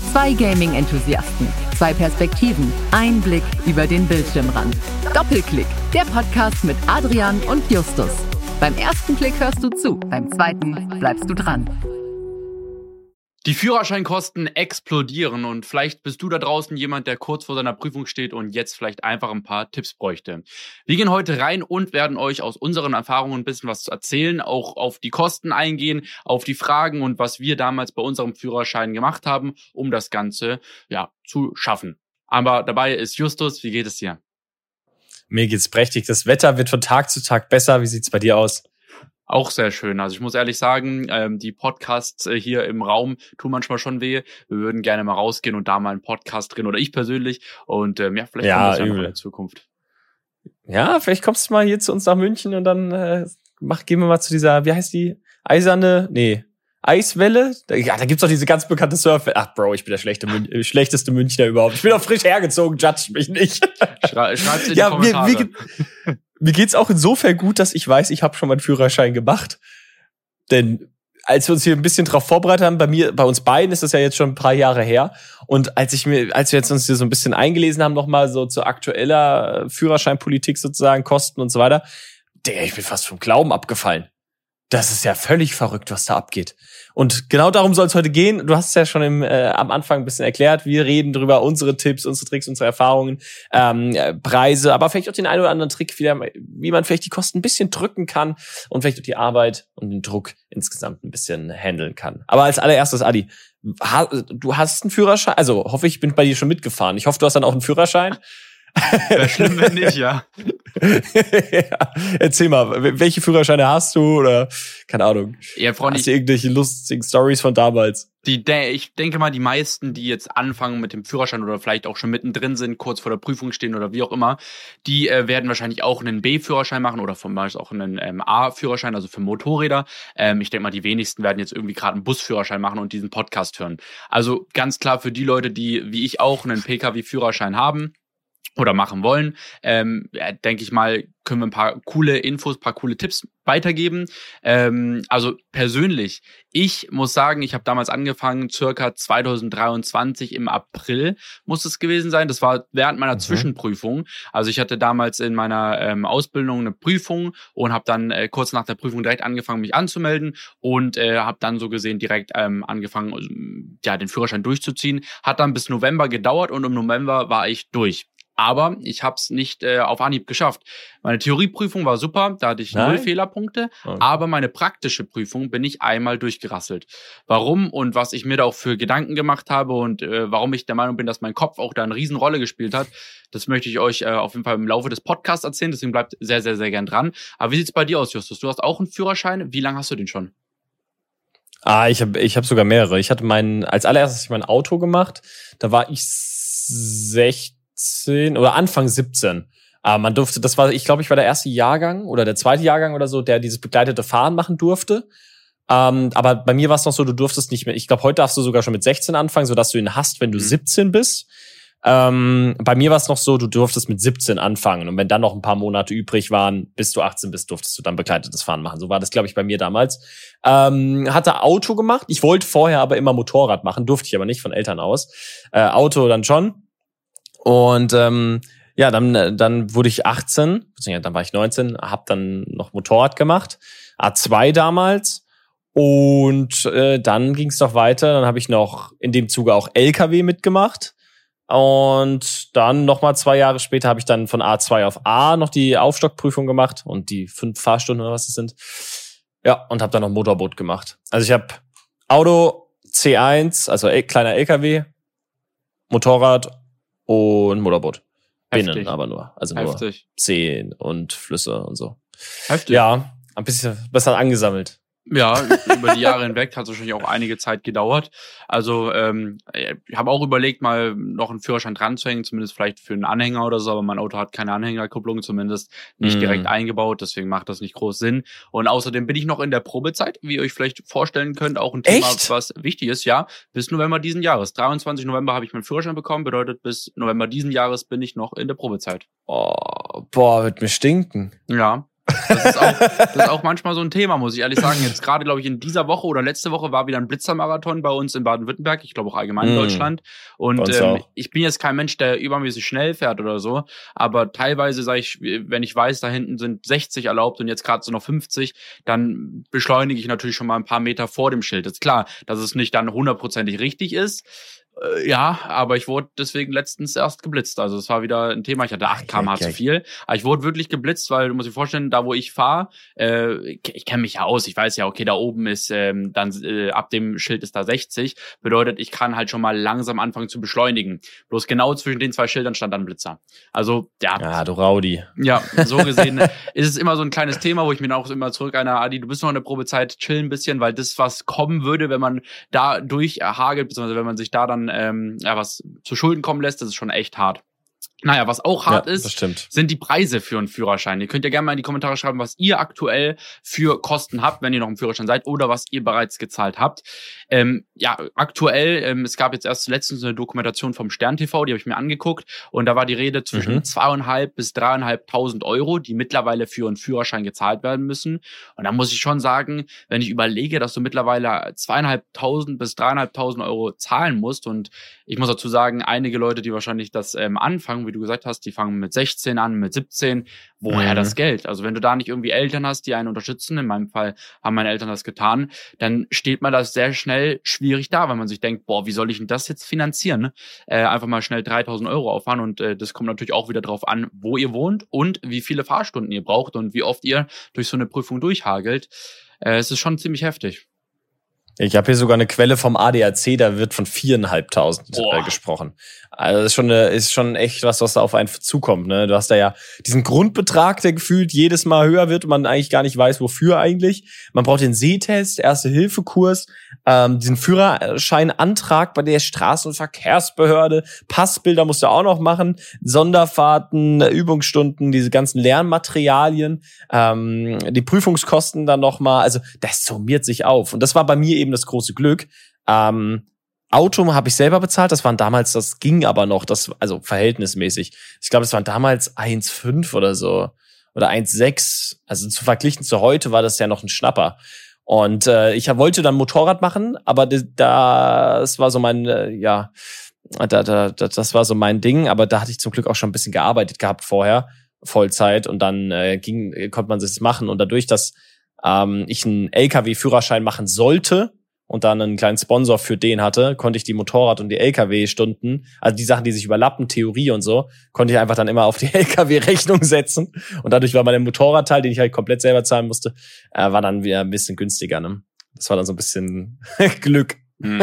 Zwei Gaming-Enthusiasten, zwei Perspektiven, ein Blick über den Bildschirmrand. Doppelklick, der Podcast mit Adrian und Justus. Beim ersten Klick hörst du zu, beim zweiten bleibst du dran. Die Führerscheinkosten explodieren und vielleicht bist du da draußen jemand, der kurz vor seiner Prüfung steht und jetzt vielleicht einfach ein paar Tipps bräuchte. Wir gehen heute rein und werden euch aus unseren Erfahrungen ein bisschen was erzählen, auch auf die Kosten eingehen, auf die Fragen und was wir damals bei unserem Führerschein gemacht haben, um das Ganze zu schaffen. Aber dabei ist Justus, wie geht es dir? Mir geht's prächtig. Das Wetter wird von Tag zu Tag besser. Wie sieht's bei dir aus? Auch sehr schön. Also ich muss ehrlich sagen, die Podcasts hier im Raum tun manchmal schon weh. Wir würden gerne mal rausgehen und da mal einen Podcast drehen, oder ich persönlich. Und vielleicht kommt das ja noch in der Zukunft. Ja, vielleicht kommst du mal hier zu uns nach München und dann gehen wir mal zu dieser, wie heißt die? Eiswelle? Ja, da gibt's doch diese ganz bekannte Surf. Ach Bro, ich bin der schlechteste Münchner überhaupt. Ich bin doch frisch hergezogen, judge mich nicht. Schreib's in die Kommentare. Mir geht's auch insofern gut, dass ich weiß, ich habe schon meinen Führerschein gemacht. Denn als wir uns hier ein bisschen drauf vorbereitet haben, bei uns beiden ist das ja jetzt schon ein paar Jahre her. Und als wir jetzt uns hier so ein bisschen eingelesen haben, nochmal so zu aktueller Führerscheinpolitik sozusagen, Kosten und so weiter, ich bin fast vom Glauben abgefallen. Das ist ja völlig verrückt, was da abgeht. Und genau darum soll es heute gehen. Du hast es ja schon am Anfang ein bisschen erklärt. Wir reden drüber, unsere Tipps, unsere Tricks, unsere Erfahrungen, Preise, aber vielleicht auch den einen oder anderen Trick, wie man vielleicht die Kosten ein bisschen drücken kann und vielleicht auch die Arbeit und den Druck insgesamt ein bisschen handeln kann. Aber als allererstes, Adi, du hast einen Führerschein? Also hoffe ich, bin bei dir schon mitgefahren. Ich hoffe, du hast dann auch einen Führerschein. Wäre schlimm, wenn nicht, ja. Ja, erzähl mal, welche Führerscheine hast du oder, keine Ahnung, ja, Freunde, hast du irgendwelche lustigen Stories von damals? Ich denke mal, die meisten, die jetzt anfangen mit dem Führerschein oder vielleicht auch schon mittendrin sind, kurz vor der Prüfung stehen oder wie auch immer, die werden wahrscheinlich auch einen B-Führerschein machen oder von Beispiel auch einen A-Führerschein, also für Motorräder. Ich denke mal, die wenigsten werden jetzt irgendwie gerade einen Busführerschein machen und diesen Podcast hören. Also ganz klar für die Leute, die wie ich auch einen Pkw-Führerschein haben oder machen wollen, denke ich mal, können wir ein paar coole Infos, ein paar coole Tipps weitergeben. Also persönlich, ich muss sagen, ich habe damals angefangen, circa 2023 im April muss es gewesen sein. Das war während meiner Zwischenprüfung. Also ich hatte damals in meiner Ausbildung eine Prüfung und habe dann kurz nach der Prüfung direkt angefangen, mich anzumelden und habe dann so gesehen direkt angefangen, den Führerschein durchzuziehen. Hat dann bis November gedauert und im November war ich durch. Aber ich habe es nicht auf Anhieb geschafft. Meine Theorieprüfung war super, da hatte ich 0 Fehlerpunkte, aber meine praktische Prüfung bin ich einmal durchgerasselt. Warum und was ich mir da auch für Gedanken gemacht habe und warum ich der Meinung bin, dass mein Kopf auch da eine Riesenrolle gespielt hat, das möchte ich euch auf jeden Fall im Laufe des Podcasts erzählen, deswegen bleibt sehr, sehr, sehr gern dran. Aber wie sieht's bei dir aus, Justus? Du hast auch einen Führerschein, wie lange hast du den schon? Ich hab sogar mehrere. Ich hatte als allererstes mein Auto gemacht, da war ich 16 oder Anfang 17. Man durfte, ich glaube, ich war der erste Jahrgang oder der zweite Jahrgang oder so, der dieses begleitete Fahren machen durfte. Aber bei mir war es noch so, du durftest nicht mehr, ich glaube, heute darfst du sogar schon mit 16 anfangen, sodass du ihn hast, wenn du 17 bist. Bei mir war es noch so, du durftest mit 17 anfangen und wenn dann noch ein paar Monate übrig waren, bis du 18 bist, durftest du dann begleitetes Fahren machen. So war das, glaube ich, bei mir damals. Hatte Auto gemacht. Ich wollte vorher aber immer Motorrad machen, durfte ich aber nicht von Eltern aus. Auto dann schon. Und dann wurde ich 18, beziehungsweise dann war ich 19, habe dann noch Motorrad gemacht, A2 damals. Und dann ging es noch weiter. Dann habe ich noch in dem Zuge auch LKW mitgemacht. Und dann nochmal 2 Jahre später habe ich dann von A2 auf A noch die Aufstockprüfung gemacht und die 5 Fahrstunden oder was es sind. Ja, und habe dann noch Motorboot gemacht. Also ich habe Auto, C1, also kleiner LKW, Motorrad und Motorboot. Binnen aber nur. Also nur Seen und Flüsse und so. Heftig. Ja, ein bisschen besser angesammelt. Ja, über die Jahre hinweg hat es wahrscheinlich auch einige Zeit gedauert. Also ich habe auch überlegt, mal noch einen Führerschein dran zu hängen, zumindest vielleicht für einen Anhänger oder so, aber mein Auto hat keine Anhängerkupplung, zumindest nicht direkt eingebaut, deswegen macht das nicht groß Sinn. Und außerdem bin ich noch in der Probezeit, wie ihr euch vielleicht vorstellen könnt, auch ein Thema, was wichtig ist, ja, bis November diesen Jahres. 23. November habe ich meinen Führerschein bekommen, bedeutet bis November diesen Jahres bin ich noch in der Probezeit. Oh, boah, wird mir stinken. Ja. Das ist auch manchmal so ein Thema, muss ich ehrlich sagen. Jetzt gerade, glaube ich, in dieser Woche oder letzte Woche war wieder ein Blitzermarathon bei uns in Baden-Württemberg. Ich glaube auch allgemein in Deutschland. Und ich bin jetzt kein Mensch, der übermäßig schnell fährt oder so. Aber teilweise sage ich, wenn ich weiß, da hinten sind 60 erlaubt und jetzt gerade so noch 50, dann beschleunige ich natürlich schon mal ein paar Meter vor dem Schild. Ist klar, dass es nicht dann 100%ig richtig ist. Ja, aber ich wurde deswegen letztens erst geblitzt. Also es war wieder ein Thema. Ich hatte 8 km/h zu viel. Aber ich wurde wirklich geblitzt, weil du musst dir vorstellen, da wo ich fahre, ich kenne mich ja aus. Ich weiß ja, okay, da oben ist dann ab dem Schild ist da 60. Bedeutet, ich kann halt schon mal langsam anfangen zu beschleunigen. Bloß genau zwischen den 2 Schildern stand dann ein Blitzer. Also, ja. Ja, du Rowdy. Ja, so gesehen ist es immer so ein kleines Thema, wo ich mir dann auch immer zurück Adi, du bist noch in der Probezeit, chill ein bisschen, weil das, was kommen würde, wenn man da durchhagelt, beziehungsweise wenn man sich da dann was zu Schulden kommen lässt, das ist schon echt hart. Naja, was auch hart ist, sind die Preise für einen Führerschein. Ihr könnt ja gerne mal in die Kommentare schreiben, was ihr aktuell für Kosten habt, wenn ihr noch im Führerschein seid oder was ihr bereits gezahlt habt. Aktuell, es gab jetzt erst letztens eine Dokumentation vom Stern TV, die habe ich mir angeguckt und da war die Rede zwischen 2.500 bis 3.500 Euro, die mittlerweile für einen Führerschein gezahlt werden müssen. Und da muss ich schon sagen, wenn ich überlege, dass du mittlerweile 2.500 bis 3.500 Euro zahlen musst und ich muss dazu sagen, einige Leute, die wahrscheinlich das anfangen, wie du gesagt hast, die fangen mit 16 an, mit 17. Woher das Geld? Also wenn du da nicht irgendwie Eltern hast, die einen unterstützen, in meinem Fall haben meine Eltern das getan, dann steht man das sehr schnell schwierig da, weil man sich denkt, boah, wie soll ich denn das jetzt finanzieren? Ne? Einfach mal schnell 3.000 Euro auffahren und das kommt natürlich auch wieder drauf an, wo ihr wohnt und wie viele Fahrstunden ihr braucht und wie oft ihr durch so eine Prüfung durchhagelt. Es ist schon ziemlich heftig. Ich habe hier sogar eine Quelle vom ADAC, da wird von 4.500 gesprochen. Also das ist schon echt was da auf einen zukommt. Ne? Du hast da ja diesen Grundbetrag, der gefühlt jedes Mal höher wird und man eigentlich gar nicht weiß, wofür eigentlich. Man braucht den Sehtest, Erste-Hilfe-Kurs, diesen Führerscheinantrag bei der Straßen- und Verkehrsbehörde, Passbilder musst du auch noch machen, Sonderfahrten, Übungsstunden, diese ganzen Lernmaterialien, die Prüfungskosten dann nochmal. Also das summiert sich auf. Und das war bei mir eben das große Glück. Auto habe ich selber bezahlt, das ging aber noch, also verhältnismäßig. Ich glaube, das waren damals 1,5 oder so oder 1,6. Also verglichen zu heute war das ja noch ein Schnapper. Und ich wollte dann Motorrad machen, aber das war so mein, das war so mein Ding. Aber da hatte ich zum Glück auch schon ein bisschen gearbeitet gehabt vorher, Vollzeit. Und dann konnte man das machen. Und dadurch, dass ich einen LKW-Führerschein machen sollte und dann einen kleinen Sponsor für den hatte, konnte ich die Motorrad- und die LKW-Stunden, also die Sachen, die sich überlappen, Theorie und so, konnte ich einfach dann immer auf die LKW-Rechnung setzen. Und dadurch war mein Motorradteil, den ich halt komplett selber zahlen musste, war dann wieder ein bisschen günstiger. Ne? Das war dann so ein bisschen Glück.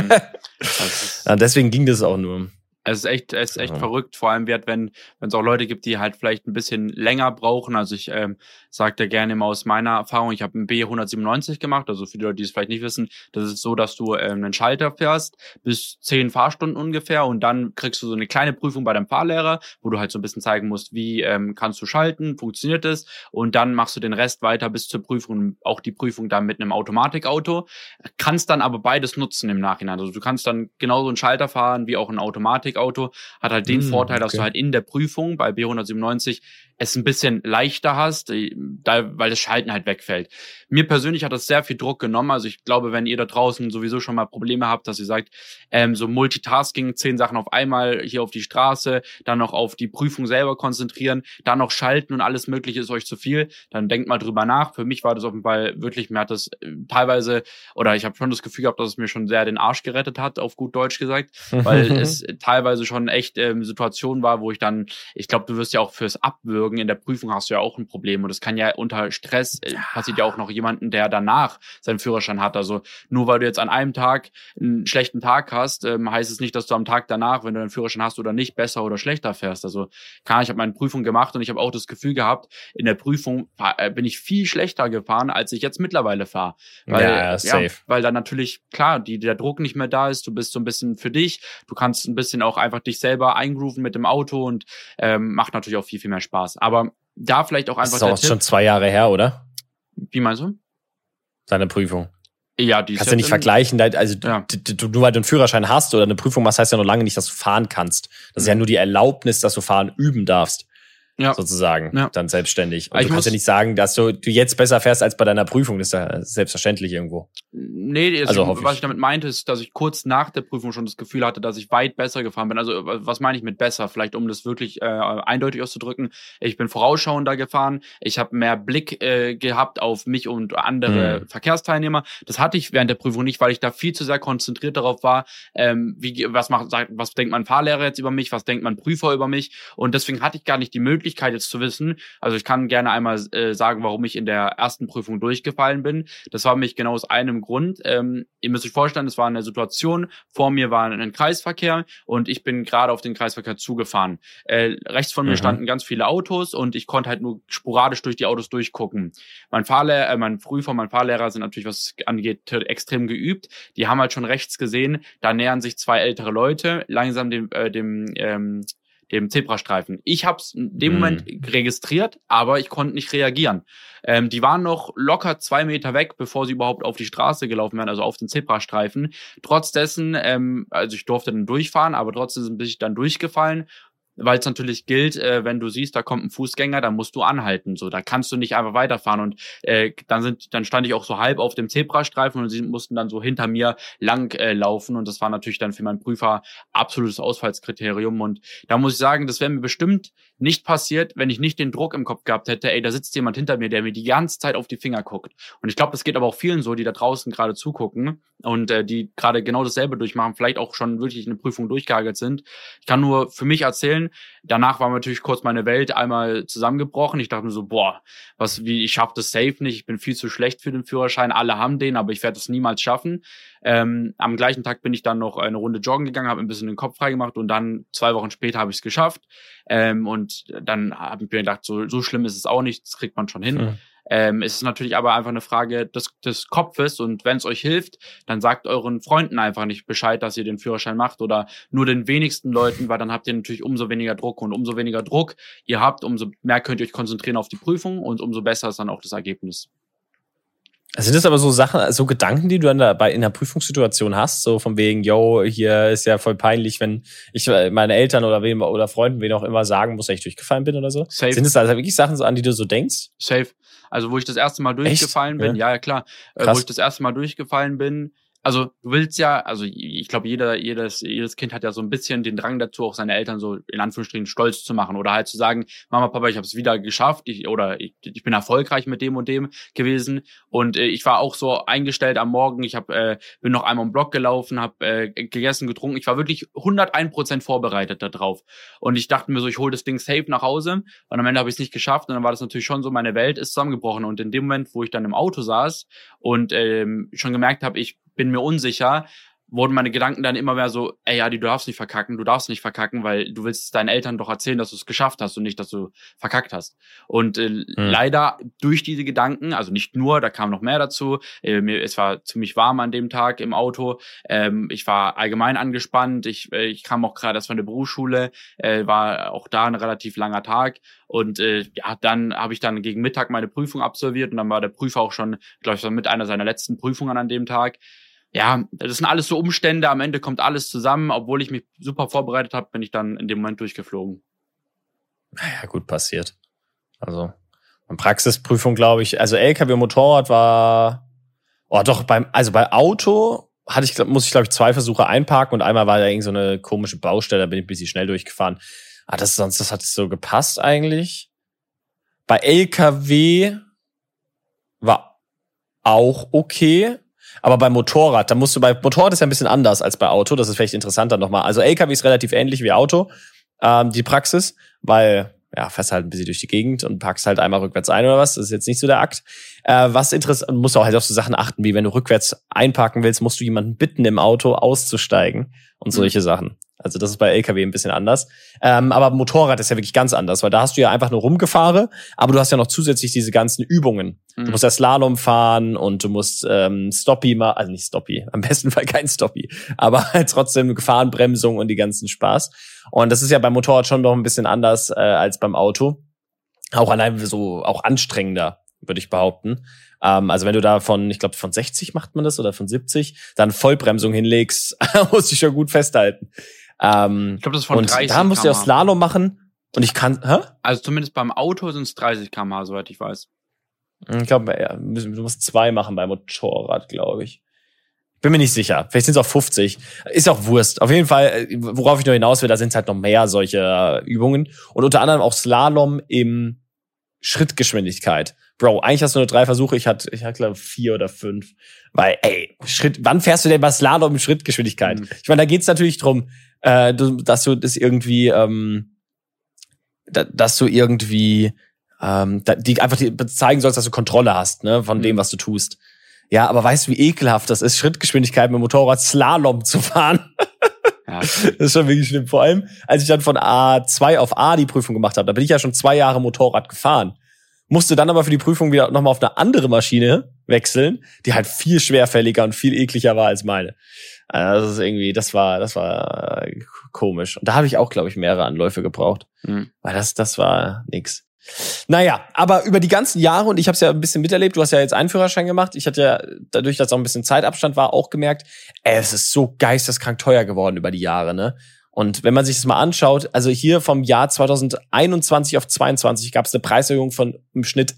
Deswegen ging das auch nur. Es ist echt verrückt, vor allem wenn es auch Leute gibt, die halt vielleicht ein bisschen länger brauchen. Also ich sage da gerne immer aus meiner Erfahrung, ich habe einen B197 gemacht, also für die Leute, die es vielleicht nicht wissen, das ist so, dass du einen Schalter fährst, bis 10 Fahrstunden ungefähr und dann kriegst du so eine kleine Prüfung bei deinem Fahrlehrer, wo du halt so ein bisschen zeigen musst, wie kannst du schalten, funktioniert es und dann machst du den Rest weiter bis zur Prüfung, auch die Prüfung dann mit einem Automatikauto, kannst dann aber beides nutzen im Nachhinein. Also du kannst dann genauso einen Schalter fahren wie auch ein Automatikauto, hat halt den Vorteil, dass du halt in der Prüfung bei B197 es ein bisschen leichter hast, weil das Schalten halt wegfällt. Mir persönlich hat das sehr viel Druck genommen. Also ich glaube, wenn ihr da draußen sowieso schon mal Probleme habt, dass ihr sagt, so Multitasking, 10 Sachen auf einmal hier auf die Straße, dann noch auf die Prüfung selber konzentrieren, dann noch schalten und alles Mögliche ist euch zu viel, dann denkt mal drüber nach. Für mich war das auf jeden Fall wirklich, mir hat das teilweise, oder ich habe schon das Gefühl gehabt, dass es mir schon sehr den Arsch gerettet hat, auf gut Deutsch gesagt, weil es teilweise schon echt Situationen war, wo ich glaube, du wirst ja auch fürs Abwürgen in der Prüfung hast du ja auch ein Problem und das kann ja unter Stress passiert ja auch noch jemanden, der danach seinen Führerschein hat. Also nur weil du jetzt an einem Tag einen schlechten Tag hast, heißt es nicht, dass du am Tag danach, wenn du einen Führerschein hast oder nicht, besser oder schlechter fährst. Also klar, ich habe meine Prüfung gemacht und ich habe auch das Gefühl gehabt, in der Prüfung bin ich viel schlechter gefahren, als ich jetzt mittlerweile fahre. Weil dann natürlich, klar, der Druck nicht mehr da ist, du bist so ein bisschen für dich, du kannst ein bisschen auch einfach dich selber eingrooven mit dem Auto und macht natürlich auch viel, viel mehr Spaß. Aber da vielleicht auch einfach. Das ist auch schon 2 Jahre her, oder? Wie meinst du? Deine Prüfung. Ja, die kannst du nicht vergleichen. Also du, weil du einen Führerschein hast oder eine Prüfung machst, heißt ja noch lange nicht, dass du fahren kannst. Das ist ja nur die Erlaubnis, dass du fahren üben darfst. sozusagen, dann selbstständig. Und du kannst ja nicht sagen, dass du jetzt besser fährst als bei deiner Prüfung. Das ist ja selbstverständlich irgendwo. Nee, was ich damit meinte, ist, dass ich kurz nach der Prüfung schon das Gefühl hatte, dass ich weit besser gefahren bin. Also was meine ich mit besser? Vielleicht, um das wirklich eindeutig auszudrücken. Ich bin vorausschauender gefahren. Ich habe mehr Blick gehabt auf mich und andere Verkehrsteilnehmer. Das hatte ich während der Prüfung nicht, weil ich da viel zu sehr konzentriert darauf war, was denkt mein Fahrlehrer jetzt über mich, was denkt mein Prüfer über mich. Und deswegen hatte ich gar nicht die Möglichkeit jetzt zu wissen. Also ich kann gerne einmal sagen, warum ich in der ersten Prüfung durchgefallen bin. Das war nämlich genau aus einem Grund. Ihr müsst euch vorstellen, es war eine Situation, vor mir war ein Kreisverkehr und ich bin gerade auf den Kreisverkehr zugefahren. Rechts von mir standen ganz viele Autos und ich konnte halt nur sporadisch durch die Autos durchgucken. Mein Prüfer, mein Fahrlehrer sind natürlich, was angeht, extrem geübt. Die haben halt schon rechts gesehen, da nähern sich zwei ältere Leute langsam dem Zebrastreifen. Ich habe es in dem Moment registriert, aber ich konnte nicht reagieren. Die waren noch locker 2 Meter weg, bevor sie überhaupt auf die Straße gelaufen wären, also auf den Zebrastreifen. Trotz dessen, also ich durfte dann durchfahren, aber trotzdem bin ich dann durchgefallen, weil es natürlich gilt, wenn du siehst, da kommt ein Fußgänger, dann musst du anhalten. So, da kannst du nicht einfach weiterfahren. Und dann stand ich auch so halb auf dem Zebrastreifen und sie mussten dann so hinter mir lang laufen. Und das war natürlich dann für meinen Prüfer absolutes Ausfallskriterium. Und da muss ich sagen, das wäre mir bestimmt nicht passiert, wenn ich nicht den Druck im Kopf gehabt hätte, da sitzt jemand hinter mir, der mir die ganze Zeit auf die Finger guckt. Und ich glaube, das geht aber auch vielen so, die da draußen gerade zugucken und die gerade genau dasselbe durchmachen, vielleicht auch schon wirklich eine Prüfung durchgehagelt sind. Ich kann nur für mich erzählen, danach war natürlich kurz meine Welt einmal zusammengebrochen. Ich dachte mir so, ich schaffe das safe nicht, ich bin viel zu schlecht für den Führerschein, alle haben den, aber ich werde das niemals schaffen. Am gleichen Tag bin ich dann noch eine Runde joggen gegangen, habe ein bisschen den Kopf freigemacht und dann 2 Wochen später habe ich es geschafft. Und dann habe ich mir gedacht, so schlimm ist es auch nicht, das kriegt man schon hin. Es ist natürlich aber einfach eine Frage des Kopfes und wenn es euch hilft, dann sagt euren Freunden einfach nicht Bescheid, dass ihr den Führerschein macht oder nur den wenigsten Leuten, weil dann habt ihr natürlich umso weniger Druck und umso weniger Druck ihr habt, umso mehr könnt ihr euch konzentrieren auf die Prüfung und umso besser ist dann auch das Ergebnis. Sind das aber so Sachen, so Gedanken, die du dann dabei in der Prüfungssituation hast, so von wegen, hier ist ja voll peinlich, wenn ich meine Eltern oder Freunden, wen auch immer sagen muss, dass ich durchgefallen bin oder so? Safe. Sind das also wirklich Sachen, an die du so denkst? Safe. Also wo ich das erste Mal durchgefallen bin, ja klar, wo ich das erste Mal durchgefallen bin, also du willst ja, also ich glaube, jedes Kind hat ja so ein bisschen den Drang dazu, auch seine Eltern so in Anführungsstrichen stolz zu machen oder halt zu sagen, Mama, Papa, ich habe es wieder geschafft, ich bin erfolgreich mit dem und dem gewesen und ich war auch so eingestellt am Morgen, ich bin noch einmal im Block gelaufen, habe gegessen, getrunken, ich war wirklich 101% vorbereitet da drauf und ich dachte mir so, ich hole das Ding safe nach Hause und am Ende habe ich es nicht geschafft und dann war das natürlich schon so, meine Welt ist zusammengebrochen und in dem Moment, wo ich dann im Auto saß und schon gemerkt habe, ich bin mir unsicher, wurden meine Gedanken dann immer mehr so, Adi, du darfst nicht verkacken, weil du willst deinen Eltern doch erzählen, dass du es geschafft hast und nicht, dass du verkackt hast. Und leider durch diese Gedanken, also nicht nur, da kam noch mehr dazu, es war ziemlich warm an dem Tag im Auto, ich war allgemein angespannt, ich kam auch gerade erst von der Berufsschule, war auch da ein relativ langer Tag und dann habe ich dann gegen Mittag meine Prüfung absolviert und dann war der Prüfer auch schon, glaube ich, mit einer seiner letzten Prüfungen an dem Tag. Ja, das sind alles so Umstände, am Ende kommt alles zusammen, obwohl ich mich super vorbereitet habe, bin ich dann in dem Moment durchgeflogen. Naja, gut passiert. Also, Praxisprüfung, glaube ich, also LKW und Motorrad war, bei Auto muss ich, glaube ich, 2 Versuche einparken und einmal war da irgend so eine komische Baustelle, da bin ich ein bisschen schnell durchgefahren. Das hat so gepasst eigentlich. Bei LKW war auch okay. Aber beim Motorrad Motorrad ist ja ein bisschen anders als bei Auto, das ist vielleicht interessanter nochmal. Also LKW ist relativ ähnlich wie Auto, die Praxis, weil, fährst halt ein bisschen durch die Gegend und packst halt einmal rückwärts ein oder was, das ist jetzt nicht so der Akt. Was interessant, musst du auch halt auf so Sachen achten, wie wenn du rückwärts einparken willst, musst du jemanden bitten, im Auto auszusteigen und solche Sachen. Also das ist bei LKW ein bisschen anders. Aber Motorrad ist ja wirklich ganz anders, weil da hast du ja einfach nur rumgefahren, aber du hast ja noch zusätzlich diese ganzen Übungen. Du musst ja Slalom fahren und du musst Stoppie machen, also nicht Stoppie, am besten Fall kein Stoppie, aber halt trotzdem Gefahrenbremsung und die ganzen Spaß. Und das ist ja beim Motorrad schon noch ein bisschen anders als beim Auto. Auch allein so, auch anstrengender, würde ich behaupten. Also wenn du da von 60 macht man das oder von 70, dann Vollbremsung hinlegst, musst du schon gut festhalten. Ich glaube, das ist von 30 da musst du ja Slalom machen. Und ich kann, Also zumindest beim Auto sind es 30 km/h, soweit ich weiß. Ich glaube, ja, du musst 2 machen beim Motorrad, glaube ich. Bin mir nicht sicher. Vielleicht sind es auch 50. Ist auch Wurst. Auf jeden Fall, worauf ich nur hinaus will, da sind es halt noch mehr solche Übungen. Und unter anderem auch Slalom im Schrittgeschwindigkeit. Bro, eigentlich hast du nur 3 Versuche. Ich hatte glaube 4 oder 5. Weil, wann fährst du denn bei Slalom in Schrittgeschwindigkeit? Ich meine, da geht's natürlich drum, dass du das irgendwie, die einfach zeigen sollst, dass du Kontrolle hast, ne, von dem, was du tust. Ja, aber weißt du, wie ekelhaft das ist, Schrittgeschwindigkeit mit dem Motorrad Slalom zu fahren? Ja. Das ist schon wirklich schlimm. Vor allem, als ich dann von A2 auf A die Prüfung gemacht habe, da bin ich ja schon 2 Jahre Motorrad gefahren. Musste dann aber für die Prüfung wieder nochmal auf eine andere Maschine wechseln, die halt viel schwerfälliger und viel ekliger war als meine. Also das ist irgendwie, das war komisch. Und da habe ich auch, glaube ich, mehrere Anläufe gebraucht. Weil das war nix. Naja, aber über die ganzen Jahre, und ich habe es ja ein bisschen miterlebt, du hast ja jetzt einen Führerschein gemacht, ich hatte ja, dadurch, dass auch ein bisschen Zeitabstand war, auch gemerkt, es ist so geisteskrank teuer geworden über die Jahre, ne? Und wenn man sich das mal anschaut, also hier vom Jahr 2021 auf 22 gab es eine Preiserhöhung von im Schnitt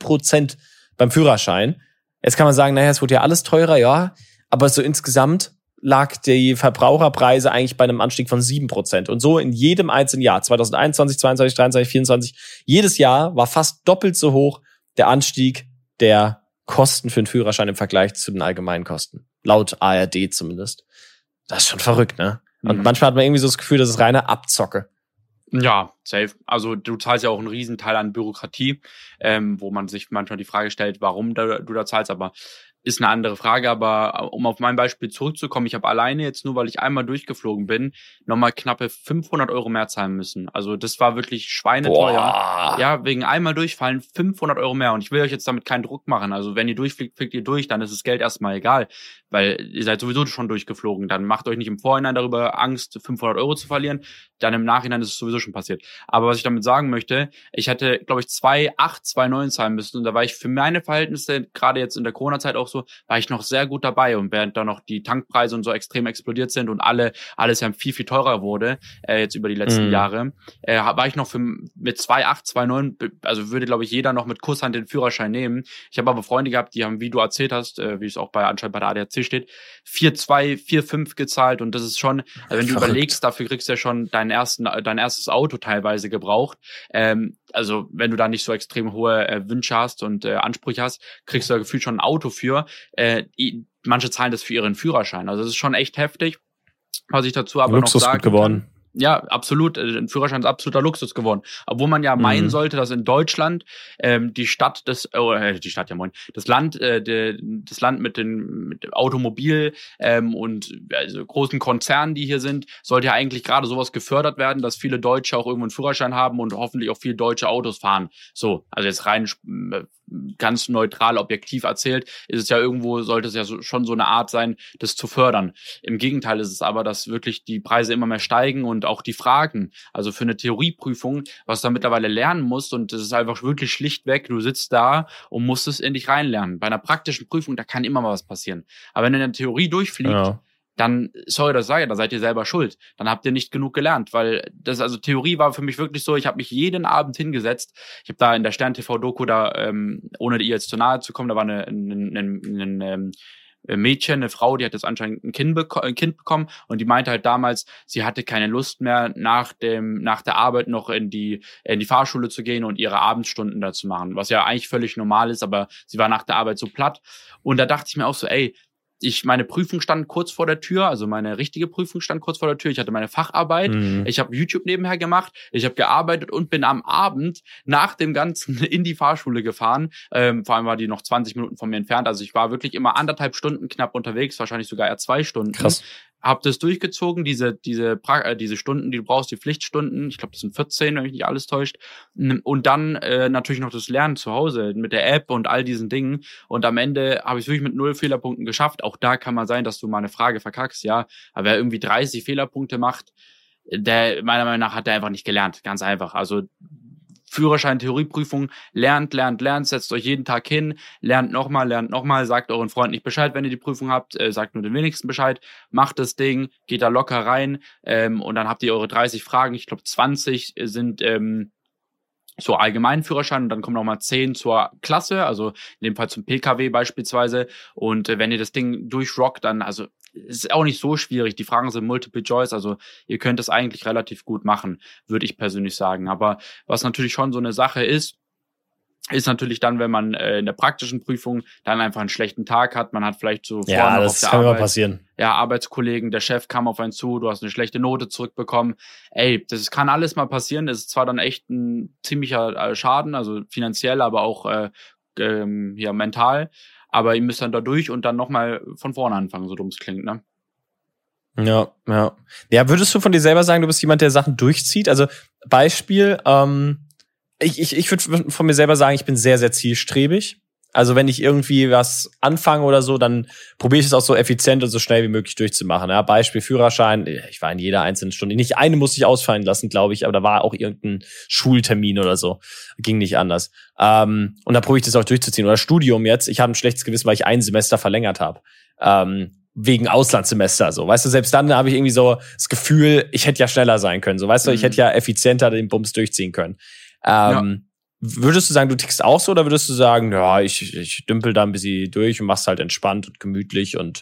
11% beim Führerschein. Jetzt kann man sagen, naja, es wurde ja alles teurer, ja, aber so insgesamt lag die Verbraucherpreise eigentlich bei einem Anstieg von 7%. Und so in jedem einzelnen Jahr, 2021, 22, 23, 24, jedes Jahr war fast doppelt so hoch der Anstieg der Kosten für den Führerschein im Vergleich zu den allgemeinen Kosten. Laut ARD zumindest. Das ist schon verrückt, ne? Und manchmal hat man irgendwie so das Gefühl, das ist reine Abzocke. Ja, safe. Also du zahlst ja auch einen Riesenteil an Bürokratie, wo man sich manchmal die Frage stellt, warum du da zahlst, aber ist eine andere Frage. Aber um auf mein Beispiel zurückzukommen, ich habe alleine jetzt nur, weil ich einmal durchgeflogen bin, nochmal knappe 500 € mehr zahlen müssen. Also das war wirklich schweineteuer. Boah. Ja, wegen einmal durchfallen 500 € mehr. Und ich will euch jetzt damit keinen Druck machen. Also wenn ihr durchfliegt, fliegt ihr durch, dann ist das Geld erstmal egal. Weil ihr seid sowieso schon durchgeflogen. Dann macht euch nicht im Vorhinein darüber Angst, 500 € zu verlieren. Dann im Nachhinein ist es sowieso schon passiert. Aber was ich damit sagen möchte, ich hätte, glaube ich, 2,8, 2,9 zahlen müssen. Und da war ich für meine Verhältnisse, gerade jetzt in der Corona-Zeit auch so, war ich noch sehr gut dabei. Und während da noch die Tankpreise und so extrem explodiert sind und alles ja viel, viel teurer wurde, jetzt über die letzten Jahre, war ich noch mit 2,8, 2,9, also würde, glaube ich, jeder noch mit Kusshand den Führerschein nehmen. Ich habe aber Freunde gehabt, die haben, wie du erzählt hast, wie es auch anscheinend bei der ADAC steht, 4,2, 4,5 gezahlt. Und das ist schon, also wenn du überlegst, dafür kriegst du ja schon dein erstes Auto teilweise gebraucht. Also wenn du da nicht so extrem hohe Wünsche hast und Ansprüche hast, kriegst du da gefühlt schon ein Auto für. Manche zahlen das für ihren Führerschein. Also das ist schon echt heftig, was ich dazu aber Luxus noch sagen geworden. kann. Ja, absolut. Ein Führerschein ist absoluter Luxus geworden. Obwohl man ja meinen sollte, dass in Deutschland das Land mit Automobil und also großen Konzernen, die hier sind, sollte ja eigentlich gerade sowas gefördert werden, dass viele Deutsche auch irgendwo einen Führerschein haben und hoffentlich auch viele deutsche Autos fahren. So, also jetzt rein ganz neutral, objektiv erzählt, ist es ja irgendwo, sollte es ja schon so eine Art sein, das zu fördern. Im Gegenteil ist es aber, dass wirklich die Preise immer mehr steigen und auch die Fragen, also für eine Theorieprüfung, was du da mittlerweile lernen musst, und das ist einfach wirklich schlichtweg, du sitzt da und musst es in dich reinlernen. Bei einer praktischen Prüfung, da kann immer mal was passieren. Aber wenn du in der Theorie durchfliegst, dann, sorry, das sage ich, da seid ihr selber schuld. Dann habt ihr nicht genug gelernt, weil also Theorie war für mich wirklich so, ich habe mich jeden Abend hingesetzt. Ich habe da in der Stern-TV-Doku da, ohne ihr jetzt zu nahe zu kommen, da war ein Mädchen, eine Frau, die hat jetzt anscheinend ein Kind bekommen und die meinte halt damals, sie hatte keine Lust mehr, nach der Arbeit noch in die Fahrschule zu gehen und ihre Abendstunden da zu machen, was ja eigentlich völlig normal ist, aber sie war nach der Arbeit so platt. Und da dachte ich mir auch so, meine Prüfung stand kurz vor der Tür, also meine richtige Prüfung stand kurz vor der Tür. Ich hatte meine Facharbeit, ich habe YouTube nebenher gemacht, ich habe gearbeitet und bin am Abend nach dem Ganzen in die Fahrschule gefahren. Vor allem war die noch 20 Minuten von mir entfernt. Also ich war wirklich immer 1,5 Stunden knapp unterwegs, wahrscheinlich sogar eher 2 Stunden. Krass. Hab das durchgezogen, diese Stunden, die du brauchst, die Pflichtstunden, ich glaube, das sind 14, wenn mich nicht alles täuscht. Und dann natürlich noch das Lernen zu Hause mit der App und all diesen Dingen. Und am Ende habe ich es wirklich mit 0 Fehlerpunkten geschafft. Auch da kann man sein, dass du mal eine Frage verkackst, ja. Aber wer irgendwie 30 Fehlerpunkte macht, der meiner Meinung nach hat der einfach nicht gelernt. Ganz einfach. Also Führerschein, Theorieprüfung, lernt, setzt euch jeden Tag hin, lernt nochmal, sagt euren Freunden nicht Bescheid, wenn ihr die Prüfung habt, sagt nur den wenigsten Bescheid, macht das Ding, geht da locker rein, und dann habt ihr eure 30 Fragen, ich glaube 20 sind so Allgemeinführerschein und dann kommen nochmal 10 zur Klasse, also in dem Fall zum PKW beispielsweise, und wenn ihr das Ding durchrockt, dann, also ist auch nicht so schwierig, die Fragen sind Multiple Choice, also ihr könnt es eigentlich relativ gut machen, würde ich persönlich sagen, aber was natürlich schon so eine Sache ist natürlich dann, wenn man in der praktischen Prüfung dann einfach einen schlechten Tag hat, man hat vielleicht so vorne auf der Arbeit, immer passieren. Ja, Arbeitskollegen, der Chef kam auf einen zu, du hast eine schlechte Note zurückbekommen. Ey, das kann alles mal passieren, das ist zwar dann echt ein ziemlicher Schaden, also finanziell, aber auch mental, aber ihr müsst dann da durch und dann nochmal von vorne anfangen, so dumm es klingt, ne? Ja. Ja, würdest du von dir selber sagen, du bist jemand, der Sachen durchzieht? Also Beispiel, ich würde von mir selber sagen, ich bin sehr, sehr zielstrebig. Also wenn ich irgendwie was anfange oder so, dann probiere ich es auch so effizient und so schnell wie möglich durchzumachen. Ja, Beispiel Führerschein, ich war in jeder einzelnen Stunde. Nicht eine musste ich ausfallen lassen, glaube ich, aber da war auch irgendein Schultermin oder so. Ging nicht anders. Und da probiere ich das auch durchzuziehen. Oder Studium jetzt, ich habe ein schlechtes Gewissen, weil ich ein Semester verlängert habe. Wegen Auslandssemester, so. Weißt du, selbst dann habe ich irgendwie so das Gefühl, ich hätte ja schneller sein können. So, weißt du, ich hätte ja effizienter den Bums durchziehen können. Würdest du sagen, du tickst auch so, oder würdest du sagen, ja, ich dümpel da ein bisschen durch und mach's halt entspannt und gemütlich und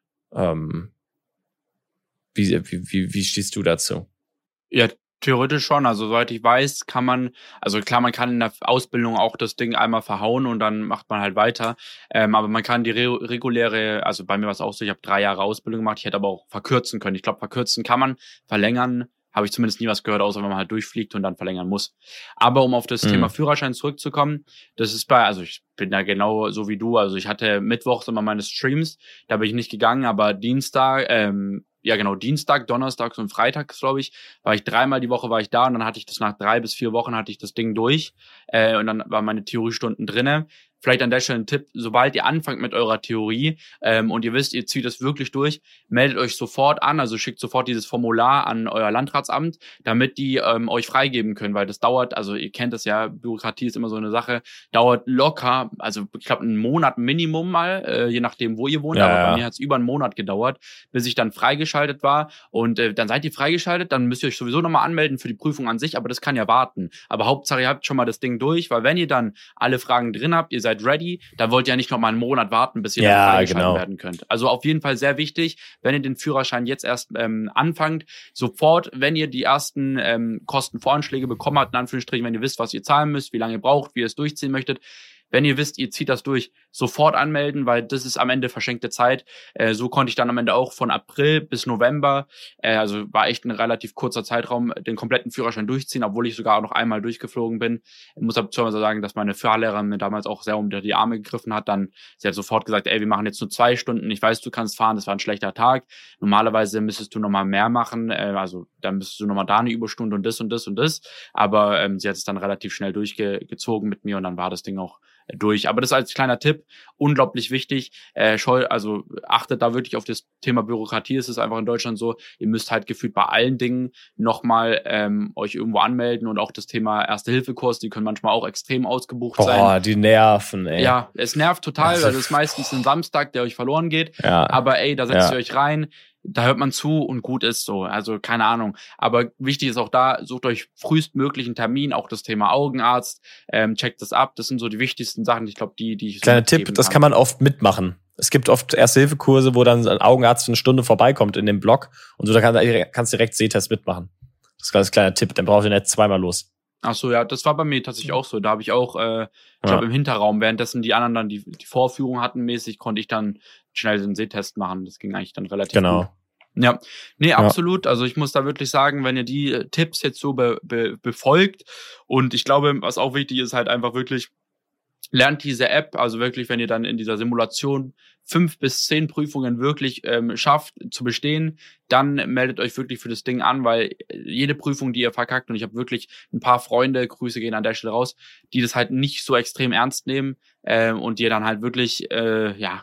wie stehst du dazu? Ja, theoretisch schon. Also soweit ich weiß, kann man, also klar, man kann in der Ausbildung auch das Ding einmal verhauen und dann macht man halt weiter. Aber man kann die reguläre, also bei mir war es auch so, ich habe 3 Jahre Ausbildung gemacht, ich hätte aber auch verkürzen können. Ich glaube, verkürzen kann man, verlängern habe ich zumindest nie was gehört, außer wenn man halt durchfliegt und dann verlängern muss. Aber um auf das Thema Führerschein zurückzukommen, das ist also ich bin da genau so wie du, also ich hatte mittwochs immer meine Streams, da bin ich nicht gegangen, aber Dienstag, Donnerstags und Freitags, glaube ich, war ich 3-mal die Woche war ich da und dann hatte ich das nach 3 bis 4 Wochen hatte ich das Ding durch, und dann waren meine Theoriestunden drinne. Vielleicht an der Stelle ein Tipp, sobald ihr anfangt mit eurer Theorie und ihr wisst, ihr zieht es wirklich durch, meldet euch sofort an, also schickt sofort dieses Formular an euer Landratsamt, damit die euch freigeben können, weil das dauert, also ihr kennt das ja, Bürokratie ist immer so eine Sache, dauert locker, also ich glaube einen Monat Minimum mal, je nachdem wo ihr wohnt, aber bei mir hat es über einen Monat gedauert, bis ich dann freigeschaltet war und dann seid ihr freigeschaltet, dann müsst ihr euch sowieso nochmal anmelden für die Prüfung an sich, aber das kann ja warten, aber Hauptsache ihr habt schon mal das Ding durch, weil wenn ihr dann alle Fragen drin habt, ihr seid ready, dann wollt ihr ja nicht noch mal einen Monat warten, bis ihr dann freigeschaltet werden könnt. Also auf jeden Fall sehr wichtig, wenn ihr den Führerschein jetzt erst anfangt, sofort, wenn ihr die ersten Kostenvoranschläge bekommen habt, in Anführungsstrichen, wenn ihr wisst, was ihr zahlen müsst, wie lange ihr braucht, wie ihr es durchziehen möchtet, wenn ihr wisst, ihr zieht das durch, sofort anmelden, weil das ist am Ende verschenkte Zeit. So konnte ich dann am Ende auch von April bis November, also war echt ein relativ kurzer Zeitraum, den kompletten Führerschein durchziehen, obwohl ich sogar auch noch einmal durchgeflogen bin. Ich muss aber zwar sagen, dass meine Fahrlehrerin mir damals auch sehr unter die Arme gegriffen hat. Dann, sie hat sofort gesagt, ey, wir machen jetzt nur 2 Stunden. Ich weiß, du kannst fahren, das war ein schlechter Tag. Normalerweise müsstest du nochmal mehr machen, also dann müsstest du nochmal da eine Überstunde und das und das und das. Aber sie hat es dann relativ schnell durchgezogen mit mir und dann war das Ding auch durch. Aber das als kleiner Tipp, unglaublich wichtig. Also achtet da wirklich auf das Thema Bürokratie. Es ist einfach in Deutschland so, ihr müsst halt gefühlt bei allen Dingen nochmal euch irgendwo anmelden und auch das Thema Erste-Hilfe-Kurs, die können manchmal auch extrem ausgebucht sein. Boah, die nerven, ey. Ja, es nervt total, weil das ist meistens ein Samstag, der euch verloren geht. Ja. Aber ey, da setzt ihr euch rein, da hört man zu und gut ist so. Also keine Ahnung. Aber wichtig ist auch da, sucht euch frühestmöglichen Termin, auch das Thema Augenarzt, checkt das ab. Das sind so die wichtigsten Sachen, ich glaube, die ich Kleiner Tipp, das kann man oft mitmachen. Es gibt oft Erste-Hilfe-Kurse, wo dann ein Augenarzt für eine Stunde vorbeikommt in dem Blog und so, da kannst du direkt Sehtest mitmachen. Das ist ein ganz kleiner Tipp, dann braucht ihr nicht 2-mal los. Ach so, ja, das war bei mir tatsächlich auch so. Da habe ich auch, ich glaube im Hinterraum, währenddessen die anderen dann die Vorführung hatten mäßig, konnte ich dann schnell den Sehtest machen. Das ging eigentlich dann relativ gut. Ja, nee, absolut. Also ich muss da wirklich sagen, wenn ihr die Tipps jetzt so befolgt und ich glaube, was auch wichtig ist, halt einfach wirklich lernt diese App, also wirklich, wenn ihr dann in dieser Simulation 5 bis 10 Prüfungen wirklich schafft zu bestehen, dann meldet euch wirklich für das Ding an, weil jede Prüfung, die ihr verkackt, und ich habe wirklich ein paar Freunde, Grüße gehen an der Stelle raus, die das halt nicht so extrem ernst nehmen und die dann halt wirklich, gerade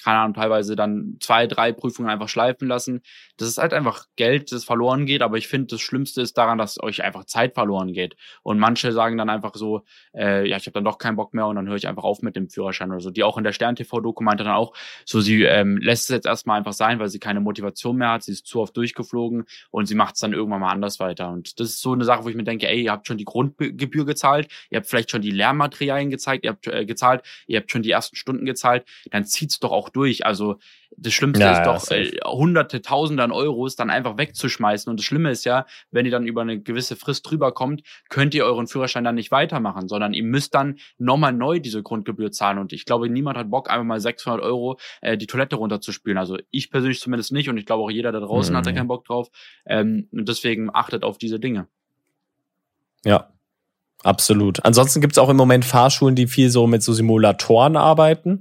keine Ahnung, teilweise dann 2, 3 Prüfungen einfach schleifen lassen. Das ist halt einfach Geld, das verloren geht, aber ich finde, das Schlimmste ist daran, dass euch einfach Zeit verloren geht. Und manche sagen dann einfach so, ich habe dann doch keinen Bock mehr und dann höre ich einfach auf mit dem Führerschein oder so. Die auch in der Stern-TV-Doku meinte dann auch, so sie lässt es jetzt erstmal einfach sein, weil sie keine Motivation mehr hat, sie ist zu oft durchgeflogen und sie macht es dann irgendwann mal anders weiter. Und das ist so eine Sache, wo ich mir denke, ey, ihr habt schon die Grundgebühr gezahlt, ihr habt vielleicht schon die Lehrmaterialien gezahlt, ihr habt schon die ersten Stunden gezahlt, dann zieht's doch auch durch. Also das Schlimmste ist doch, Hunderte, Tausende an Euros dann einfach wegzuschmeißen. Und das Schlimme ist ja, wenn ihr dann über eine gewisse Frist drüber kommt, könnt ihr euren Führerschein dann nicht weitermachen, sondern ihr müsst dann nochmal neu diese Grundgebühr zahlen. Und ich glaube, niemand hat Bock, einfach mal 600 Euro die Toilette runterzuspülen. Also ich persönlich zumindest nicht und ich glaube auch jeder da draußen hat da keinen Bock drauf. Und deswegen achtet auf diese Dinge. Ja, absolut. Ansonsten gibt's auch im Moment Fahrschulen, die viel so mit so Simulatoren arbeiten.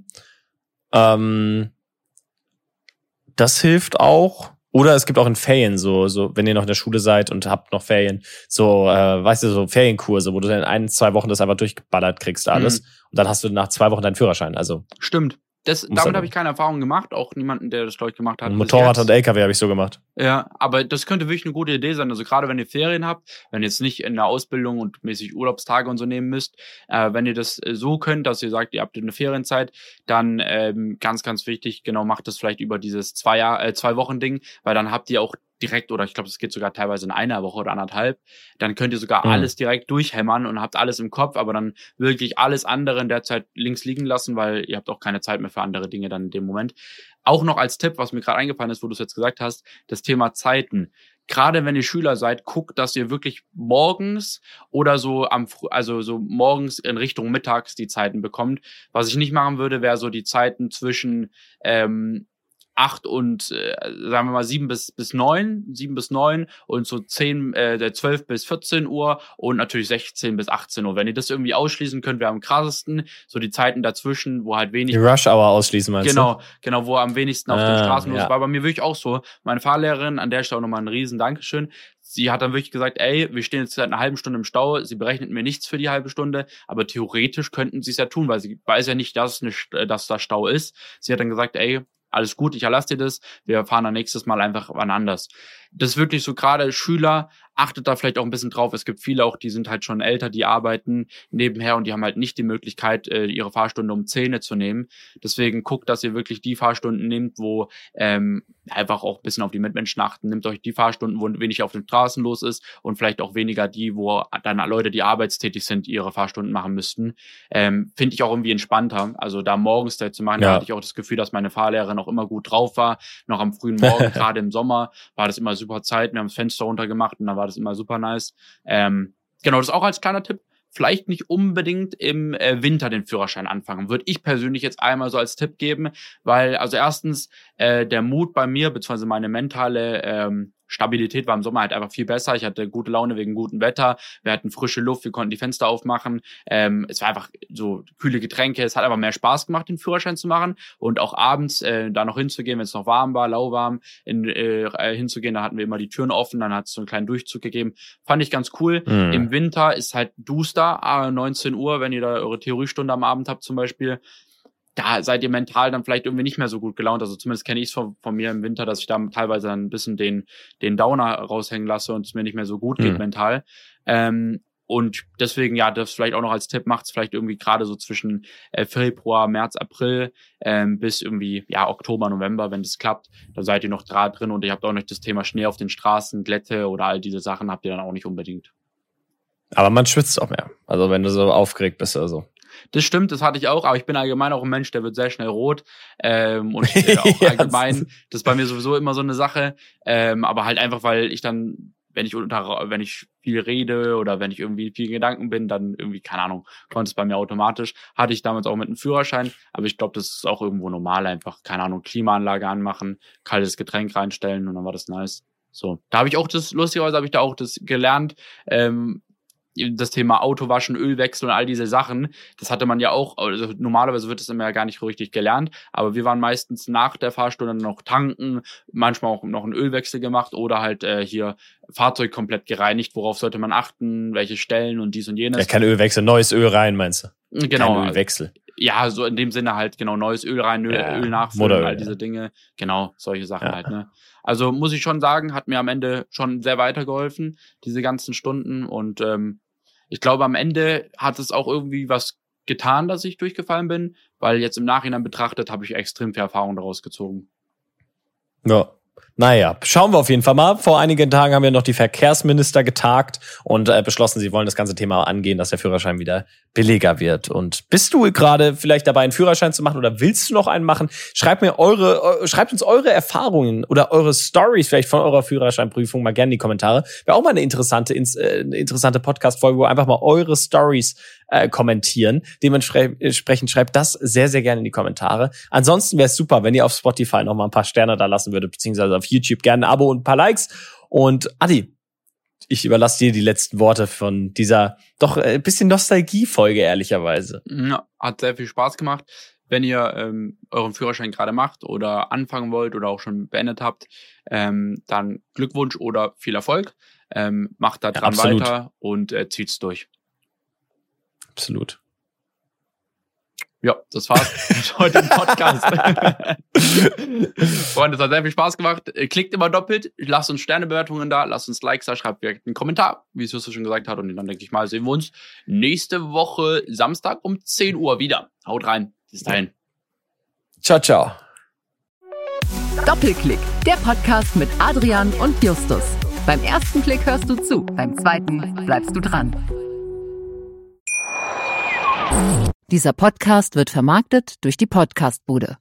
Das hilft auch. Oder es gibt auch in Ferien so, wenn ihr noch in der Schule seid und habt noch Ferien, so, weißt du, so Ferienkurse, wo du dann in 1-2 Wochen das einfach durchgeballert kriegst alles. Und dann hast du nach 2 Wochen deinen Führerschein. Also. Stimmt. Damit habe ich keine Erfahrung gemacht, auch niemanden, der das, glaube ich, gemacht hat. Motorrad und LKW habe ich so gemacht. Ja, aber das könnte wirklich eine gute Idee sein. Also gerade wenn ihr Ferien habt, wenn ihr jetzt nicht in der Ausbildung und mäßig Urlaubstage und so nehmen müsst, wenn ihr das so könnt, dass ihr sagt, ihr habt eine Ferienzeit, dann ganz, ganz wichtig, genau, macht das vielleicht über dieses 2-Wochen-Ding, weil dann habt ihr auch direkt, oder ich glaube, das geht sogar teilweise in einer Woche oder 1,5, dann könnt ihr sogar alles direkt durchhämmern und habt alles im Kopf, aber dann wirklich alles andere in der Zeit links liegen lassen, weil ihr habt auch keine Zeit mehr für andere Dinge dann in dem Moment. Auch noch als Tipp, was mir gerade eingefallen ist, wo du es jetzt gesagt hast, das Thema Zeiten. Gerade wenn ihr Schüler seid, guckt, dass ihr wirklich morgens oder so so morgens in Richtung mittags die Zeiten bekommt. Was ich nicht machen würde, wäre so die Zeiten zwischen 8 und, sagen wir mal, 7 bis 9 und so 12 bis 14 Uhr und natürlich 16 bis 18 Uhr. Wenn ihr das irgendwie ausschließen könnt, wäre am krassesten. So die Zeiten dazwischen, wo halt wenig... Die Rush-Hour ausschließen, meinst du? Genau, wo am wenigsten auf den Straßen los war. Bei mir wirklich auch so. Meine Fahrlehrerin, an der Stelle auch nochmal ein riesen Dankeschön. Sie hat dann wirklich gesagt, ey, wir stehen jetzt seit einer halben Stunde im Stau. Sie berechnet mir nichts für die halbe Stunde, aber theoretisch könnten sie es ja tun, weil sie weiß ja nicht, dass da Stau ist. Sie hat dann gesagt, ey, alles gut, ich erlasse dir das, wir fahren dann nächstes Mal einfach wann anders. Das ist wirklich so, gerade Schüler, achtet da vielleicht auch ein bisschen drauf. Es gibt viele auch, die sind halt schon älter, die arbeiten nebenher und die haben halt nicht die Möglichkeit, ihre Fahrstunde um 10 zu nehmen. Deswegen guckt, dass ihr wirklich die Fahrstunden nehmt, wo einfach auch ein bisschen auf die Mitmenschen achten. Nehmt euch die Fahrstunden, wo wenig auf den Straßen los ist und vielleicht auch weniger die, wo dann Leute, die arbeitstätig sind, ihre Fahrstunden machen müssten. Finde ich auch irgendwie entspannter. Also da morgens zu machen, da hatte ich auch das Gefühl, dass meine Fahrlehrerin auch immer gut drauf war. Noch am frühen Morgen, gerade im Sommer, war das immer super Zeit. Wir haben das Fenster runtergemacht und dann war das immer super nice. Genau, das auch als kleiner Tipp. Vielleicht nicht unbedingt im Winter den Führerschein anfangen. Würde ich persönlich jetzt einmal so als Tipp geben, weil also erstens der Mut bei mir, beziehungsweise meine mentale Stabilität war im Sommer halt einfach viel besser. Ich hatte gute Laune wegen gutem Wetter. Wir hatten frische Luft, wir konnten die Fenster aufmachen. Es war einfach so kühle Getränke. Es hat einfach mehr Spaß gemacht, den Führerschein zu machen. Und auch abends da noch hinzugehen, wenn es noch warm war, lauwarm, hinzugehen. Da hatten wir immer die Türen offen. Dann hat es so einen kleinen Durchzug gegeben. Fand ich ganz cool. Im Winter ist halt duster, 19 Uhr, wenn ihr da eure Theoriestunde am Abend habt zum Beispiel. Da seid ihr mental dann vielleicht irgendwie nicht mehr so gut gelaunt. Also zumindest kenne ich es von mir im Winter, dass ich da teilweise dann ein bisschen den Downer raushängen lasse und es mir nicht mehr so gut geht mental. Und deswegen, ja, das vielleicht auch noch als Tipp, macht es vielleicht irgendwie gerade so zwischen Februar, März, April bis irgendwie, ja, Oktober, November, wenn das klappt. Da seid ihr noch drin und ihr habt auch noch das Thema Schnee auf den Straßen, Glätte oder all diese Sachen habt ihr dann auch nicht unbedingt. Aber man schwitzt auch mehr. Also wenn du so aufgeregt bist oder so. Das stimmt, das hatte ich auch, aber ich bin allgemein auch ein Mensch, der wird sehr schnell rot. Und auch allgemein, das ist bei mir sowieso immer so eine Sache. Aber halt einfach, weil ich dann, wenn ich viel rede oder wenn ich irgendwie viel Gedanken bin, dann irgendwie, keine Ahnung, kommt es bei mir automatisch. Hatte ich damals auch mit einem Führerschein, aber ich glaube, das ist auch irgendwo normal einfach, keine Ahnung, Klimaanlage anmachen, kaltes Getränk reinstellen und dann war das nice. So, da habe ich auch lustigerweise habe ich da auch das gelernt, das Thema Autowaschen, Ölwechsel und all diese Sachen, das hatte man ja auch, also normalerweise wird das immer ja gar nicht richtig gelernt, aber wir waren meistens nach der Fahrstunde noch tanken, manchmal auch noch einen Ölwechsel gemacht oder halt hier Fahrzeug komplett gereinigt, worauf sollte man achten, welche Stellen und dies und jenes. Ja, kein Ölwechsel, neues Öl rein, meinst du? Genau. Kein Ölwechsel. Ja, so in dem Sinne halt, genau, neues Öl rein, Öl nachfüllen, Motoröl, all diese Dinge. Genau, solche Sachen halt, ne. Also muss ich schon sagen, hat mir am Ende schon sehr weitergeholfen, diese ganzen Stunden. Und ich glaube, am Ende hat es auch irgendwie was getan, dass ich durchgefallen bin, weil jetzt im Nachhinein betrachtet habe ich extrem viel Erfahrung daraus gezogen. Ja. Naja, schauen wir auf jeden Fall mal. Vor einigen Tagen haben wir noch die Verkehrsminister getagt und beschlossen, sie wollen das ganze Thema angehen, dass der Führerschein wieder billiger wird. Und bist du gerade vielleicht dabei, einen Führerschein zu machen oder willst du noch einen machen? Schreibt uns eure Erfahrungen oder eure Stories vielleicht von eurer Führerscheinprüfung mal gerne in die Kommentare. Wäre auch mal eine interessante Podcast-Folge, wo einfach mal eure Stories kommentieren. Dementsprechend schreibt das sehr, sehr gerne in die Kommentare. Ansonsten wäre es super, wenn ihr auf Spotify noch mal ein paar Sterne da lassen würdet, beziehungsweise auf YouTube gerne ein Abo und ein paar Likes. Und Adi, ich überlasse dir die letzten Worte von dieser doch ein bisschen Nostalgie-Folge, ehrlicherweise. Ja, hat sehr viel Spaß gemacht. Wenn ihr euren Führerschein gerade macht oder anfangen wollt oder auch schon beendet habt, dann Glückwunsch oder viel Erfolg. Macht da dran weiter und zieht's durch. Absolut. Ja, das war's mit heute im Podcast. Freunde, es hat sehr viel Spaß gemacht. Klickt immer doppelt, lasst uns Sternebewertungen da, lasst uns Likes da, schreibt direkt einen Kommentar, wie es Justus schon gesagt hat. Und dann denke ich mal, sehen wir uns nächste Woche Samstag um 10 Uhr wieder. Haut rein. Bis dahin. Ciao, ciao. Doppelklick, der Podcast mit Adrian und Justus. Beim ersten Klick hörst du zu, beim zweiten bleibst du dran. Dieser Podcast wird vermarktet durch die Podcastbude.